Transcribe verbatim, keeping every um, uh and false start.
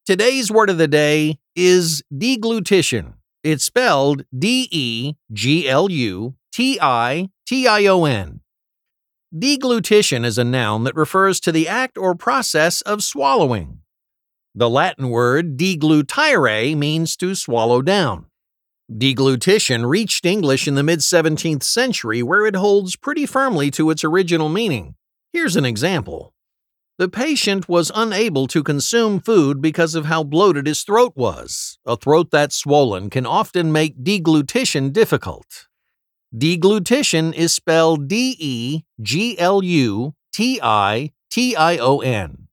Today's word of the day is deglutition. It's spelled D E G L U T I T I O N. Deglutition is a noun that refers to the act or process of swallowing. The Latin word deglutire means to swallow down. Deglutition reached English in the mid-seventeenth century, where it holds pretty firmly to its original meaning. Here's an example. The patient was unable to consume food because of how bloated his throat was. A throat that's swollen can often make deglutition difficult. Deglutition is spelled D E G L U T I T I O N.